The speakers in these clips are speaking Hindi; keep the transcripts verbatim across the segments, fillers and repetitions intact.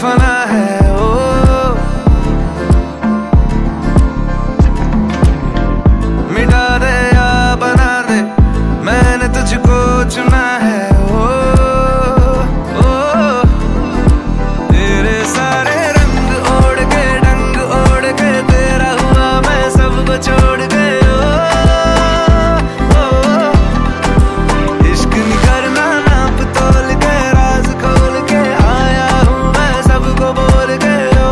फना है ओ। मिटा दे या बना दे, मैंने तुझको चुना है ओ, ओ। तेरे सारे रंग ओढ़ के डंग ओढ़ के तेरा हुआ मैं सबको छोड़ के ओ, ओ। इश्क नहीं करना नाप तोल के, राज खोल के आया हूँ मैं सबको बोल के ओ,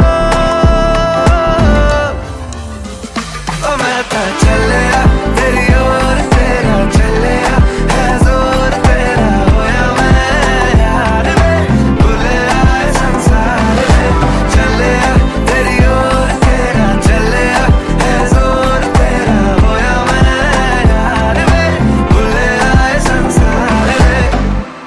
ओ। मैं तो चलिया तेरी ओर, तेरा चलिया है जोर तेरा, होया मैं यार में भूले आए संसार में। चलिया तेरी ओर, तेरा चलिया है जोर तेरा, होया मैं यार में भूले आए संसार में।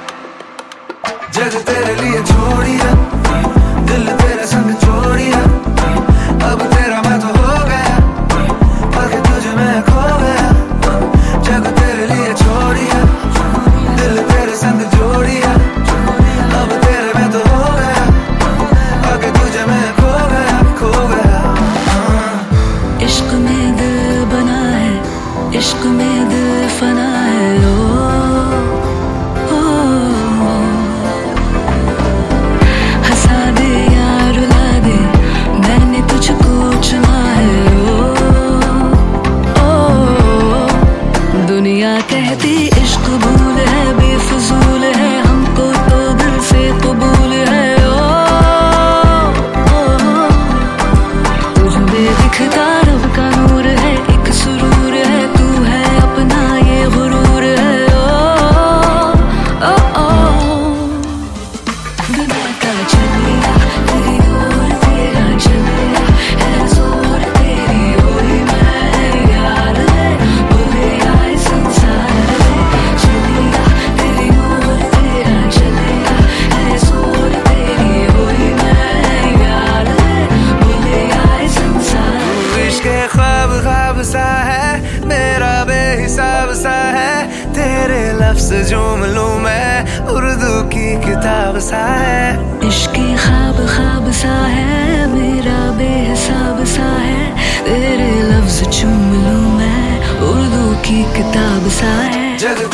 जग तेरे लिए छोड़िया, दिल तेरे संग जोड़िया, अब तेरा मैं तो हो गया, पाके तुझे मैं खो गया। जग तेरे लिए छोड़िया, दिल तेरे संग जोड़िया, अब तेरे मैं तो हो गया, पाके तुझे मैं खो गया, खो गया। इश्क में दिल बना है, इश्क में दिल फना है ओ, ओ, ओ। हंसा दे या रुला दे, मैंने तुझको चुना है ओ, ओ। दुनिया कहती इश्क भूल है, बेफजूल है, हमको तो दिल से कबूल है ओ, ओ। तुझ में दिखता रब का नूर है, एक सुरूर है, तू है अपना ये गुरूर है ओ, ओ, ओ। दुनिया का चलिया तेरी ओर, तेरा चलिया है जोर तेरी, वही मैं यार है भूले आए संसार में। चलिया तेरी ओर, तेरा चलिया है जोर तेरी, वही मैं यार है भूले आए संसार। इश्क ख्वाब ख्वाब सा है, मेरा बेहिसाब सा है, तेरे लफ्ज झूम लूं मैं, उर्दू की किताब सा है। इश्क ख्वाब ख्वाब सा है, मेरा बेहिसाब सा है, तेरे लफ्ज चूम लूं मैं, उर्दू की किताब सा है। जग